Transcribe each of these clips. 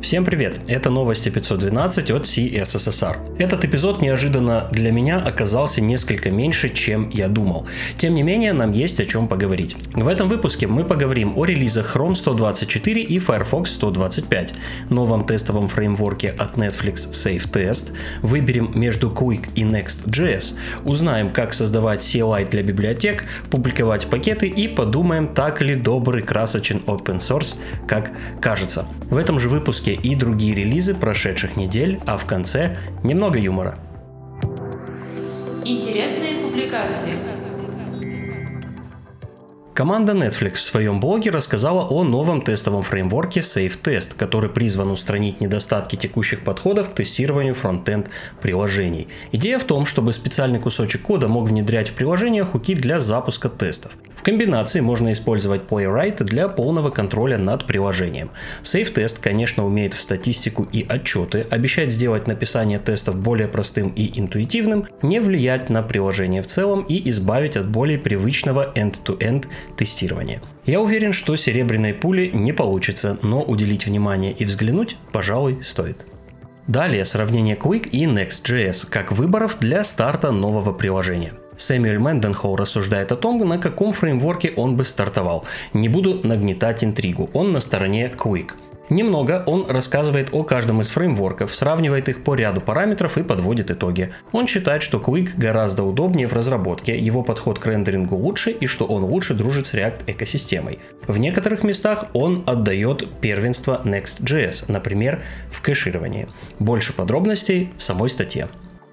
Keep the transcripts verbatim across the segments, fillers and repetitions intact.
Всем привет! Это новости пятьсот двенадцать от си эс эс эс ар. Этот эпизод неожиданно для меня оказался несколько меньше, чем я думал. Тем не менее, нам есть о чем поговорить. В этом выпуске мы поговорим о релизах Chrome сто двадцать четыре и Firefox сто двадцать пять, новом тестовом фреймворке от Netflix SafeTest, выберем между Quick и Next.js, узнаем, как создавать си эл ай для библиотек, публиковать пакеты и подумаем, так ли добрый красочен open source, как кажется. В этом же выпуске и другие релизы прошедших недель, а в конце немного юмора. Интересные публикации. Команда Netflix в своем блоге рассказала о новом тестовом фреймворке SafeTest, который призван устранить недостатки текущих подходов к тестированию фронтенд приложений. Идея в том, чтобы специальный кусочек кода мог внедрять в приложение хуки для запуска тестов. В комбинации можно использовать Playwright для полного контроля над приложением. SafeTest, конечно, умеет в статистику и отчеты, обещает сделать написание тестов более простым и интуитивным, не влиять на приложение в целом и избавить от более привычного end-to-end тестирования. Я уверен, что серебряной пули не получится, но уделить внимание и взглянуть, пожалуй, стоит. Далее сравнение Quick и Next.js как выборов для старта нового приложения. Сэмюэль Мэнденхоу рассуждает о том, на каком фреймворке он бы стартовал. Не буду нагнетать интригу, он на стороне Quick. Немного он рассказывает о каждом из фреймворков, сравнивает их по ряду параметров и подводит итоги. Он считает, что Quick гораздо удобнее в разработке, его подход к рендерингу лучше и что он лучше дружит с React экосистемой. В некоторых местах он отдает первенство Next.js, например, в кэшировании. Больше подробностей в самой статье.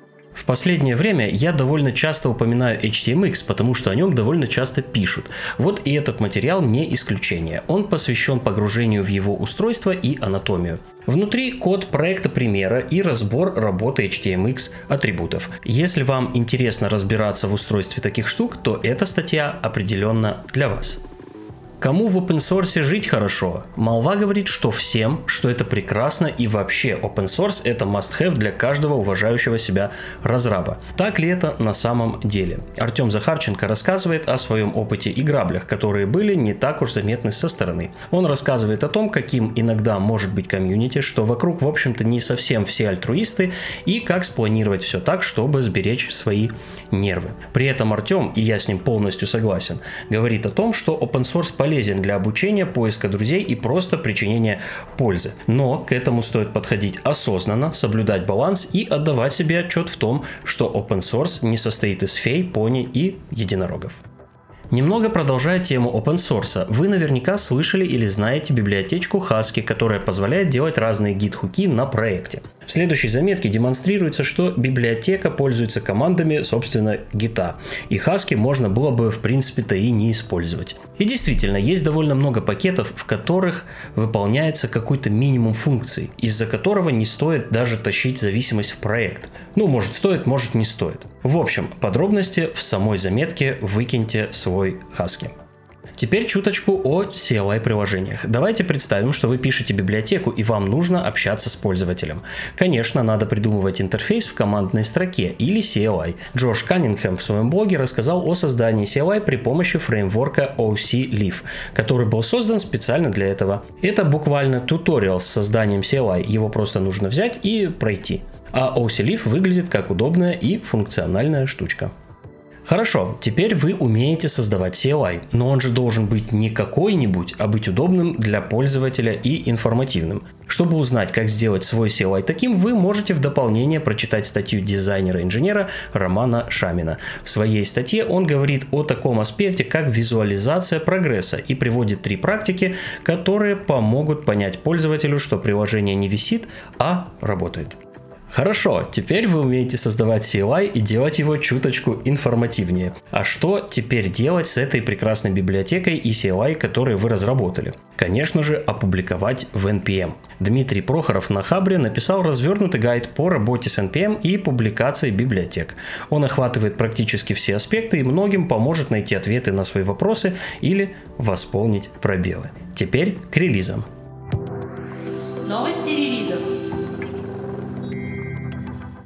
В последнее время я довольно часто упоминаю эйч ти эм икс, потому что о нем довольно часто пишут. Вот и этот материал не исключение. Он посвящен погружению в его устройство и анатомию. Внутри код проекта примера и разбор работы эйч ти эм икс атрибутов. Если вам интересно разбираться в устройстве таких штук, то эта статья определенно для вас. Кому в open source жить хорошо? Молва говорит, что всем, что это прекрасно и вообще open source это must-have для каждого уважающего себя разраба. Так ли это на самом деле? Артем Захарченко рассказывает о своем опыте и граблях, которые были не так уж заметны со стороны. Он рассказывает о том, каким иногда может быть комьюнити, что вокруг в общем-то не совсем все альтруисты и как спланировать все так, чтобы сберечь свои нервы. При этом Артем, и я с ним полностью согласен, говорит о том, что open source полезен полезен для обучения, поиска друзей и просто причинения пользы. Но к этому стоит подходить осознанно, соблюдать баланс и отдавать себе отчет в том, что open source не состоит из фей, пони и единорогов. Немного продолжая тему open source, вы наверняка слышали или знаете библиотечку Husky, которая позволяет делать разные гит-хуки на проекте. В следующей заметке демонстрируется, что библиотека пользуется командами, собственно, гита, и Husky можно было бы в принципе-то и не использовать. И действительно, есть довольно много пакетов, в которых выполняется какой-то минимум функций, из-за которого не стоит даже тащить зависимость в проект. Ну, может стоит, может не стоит. В общем, подробности в самой заметке выкиньте свой Husky. Теперь чуточку о си эл ай-приложениях. Давайте представим, что вы пишете библиотеку и вам нужно общаться с пользователем. Конечно, надо придумывать интерфейс в командной строке или си эл ай. Джош Каннингхэм в своем блоге рассказал о создании си эл ай при помощи фреймворка о си Leaf, который был создан специально для этого. Это буквально туториал с созданием си эл ай, его просто нужно взять и пройти. А о си Leaf выглядит как удобная и функциональная штучка. Хорошо, теперь вы умеете создавать си эл ай, но он же должен быть не какой-нибудь, а быть удобным для пользователя и информативным. Чтобы узнать, как сделать свой си эл ай таким, вы можете в дополнение прочитать статью дизайнера-инженера Романа Шамина. В своей статье он говорит о таком аспекте, как визуализация прогресса, и приводит три практики, которые помогут понять пользователю, что приложение не висит, а работает. Хорошо, теперь вы умеете создавать си эл ай и делать его чуточку информативнее. А что теперь делать с этой прекрасной библиотекой и си эл ай, которые вы разработали? Конечно же, опубликовать в эн пи эм. Дмитрий Прохоров на Хабре написал развернутый гайд по работе с эн пи эм и публикации библиотек. Он охватывает практически все аспекты и многим поможет найти ответы на свои вопросы или восполнить пробелы. Теперь к релизам. Новости релизов.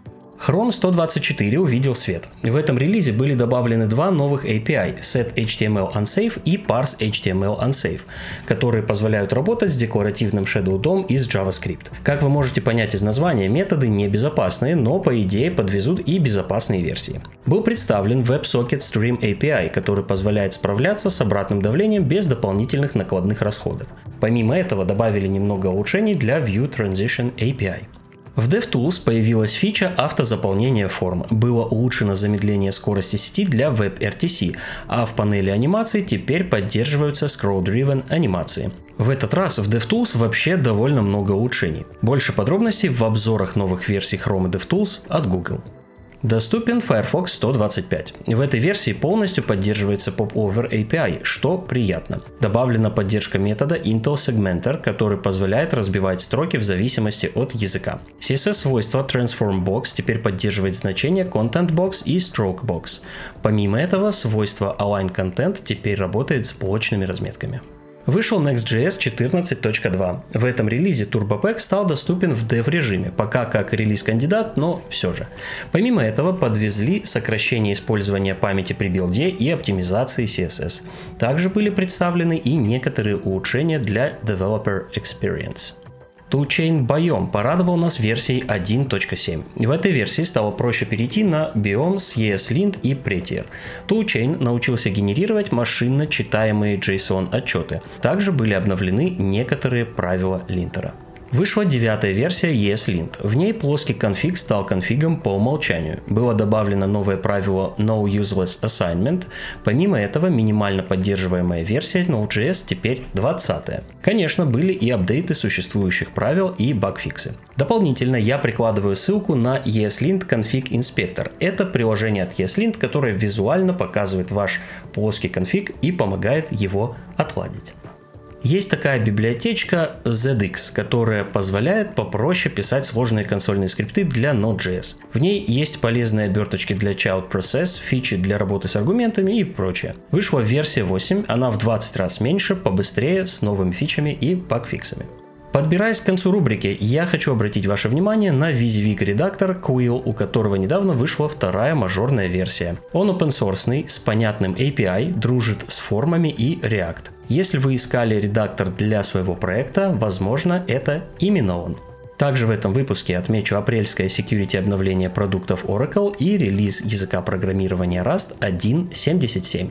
Chrome сто двадцать четыре увидел свет. В этом релизе были добавлены два новых эй пи ай – setHTML_unsafe и parseHTML_unsafe, которые позволяют работать с декларативным Shadow дом из JavaScript. Как вы можете понять из названия, методы небезопасные, но по идее подвезут и безопасные версии. Был представлен WebSocket Stream эй пи ай, который позволяет справляться с обратным давлением без дополнительных накладных расходов. Помимо этого добавили немного улучшений для View Transition эй пи ай. В DevTools появилась фича автозаполнения форм, было улучшено замедление скорости сети для WebRTC, а в панели анимаций теперь поддерживаются Scroll-Driven анимации. В этот раз в DevTools вообще довольно много улучшений. Больше подробностей в обзорах новых версий Chrome и DevTools от Google. Доступен Firefox сто двадцать пять. В этой версии полностью поддерживается Popover эй пи ай, что приятно. Добавлена поддержка метода Intel Segmenter, который позволяет разбивать строки в зависимости от языка. си эс эс-свойство Transform Box теперь поддерживает значения Content Box и Stroke Box. Помимо этого, свойство Align Content теперь работает с блочными разметками. Вышел Next.js четырнадцать точка два. В этом релизе TurboPack стал доступен в dev-режиме, пока как релиз-кандидат, но все же. Помимо этого подвезли сокращение использования памяти при билде и оптимизации си эс эс. Также были представлены и некоторые улучшения для Developer Experience. ToolChain Biome порадовал нас версией один точка семь. В этой версии стало проще перейти на Biome с ESLint и Prettier. ToolChain научился генерировать машинно читаемые JSON отчеты. Также были обновлены некоторые правила линтера. Вышла девятая версия ESLint. В ней плоский конфиг стал конфигом по умолчанию. Было добавлено новое правило No Useless Assignment. Помимо этого, минимально поддерживаемая версия Node.js теперь двадцатая. Конечно, были и апдейты существующих правил и багфиксы. Дополнительно я прикладываю ссылку на ESLint Config Inspector. Это приложение от ESLint, которое визуально показывает ваш плоский конфиг и помогает его отладить. Есть такая библиотечка зет икс, которая позволяет попроще писать сложные консольные скрипты для Node.js. В ней есть полезные оберточки для Child Process, фичи для работы с аргументами и прочее. Вышла версия восемь, она в двадцать раз меньше, побыстрее, с новыми фичами и багфиксами. Подбираясь к концу рубрики, я хочу обратить ваше внимание на WYSIWYG редактор Quill, у которого недавно вышла вторая мажорная версия. Он open-source, с понятным эй пи ай, дружит с формами и React. Если вы искали редактор для своего проекта, возможно, это именно он. Также в этом выпуске отмечу апрельское security обновление продуктов Oracle и релиз языка программирования Rust один точка семьдесят семь.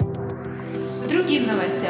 К другим новостям.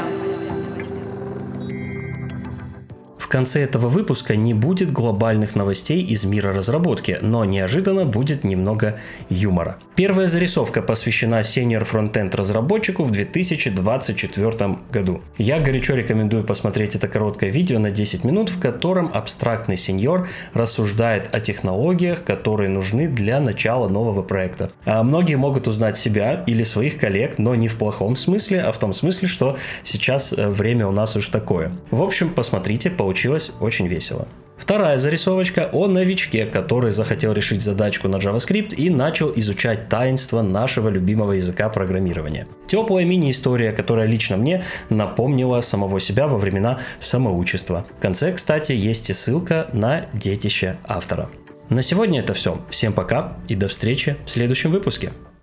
В конце этого выпуска не будет глобальных новостей из мира разработки, но неожиданно будет немного юмора. Первая зарисовка посвящена senior фронтенд разработчику в две тысячи двадцать четвёртом году. Я горячо рекомендую посмотреть это короткое видео на десять минут, в котором абстрактный сеньор рассуждает о технологиях, которые нужны для начала нового проекта. А многие могут узнать себя или своих коллег, но не в плохом смысле, а в том смысле, что сейчас время у нас уж такое. В общем, посмотрите, получилось очень весело. Вторая зарисовочка о новичке, который захотел решить задачку на JavaScript и начал изучать таинство нашего любимого языка программирования. Теплая мини-история, которая лично мне напомнила самого себя во времена самоучества. В конце, кстати, есть и ссылка на детище автора. На сегодня это все. Всем пока и до встречи в следующем выпуске.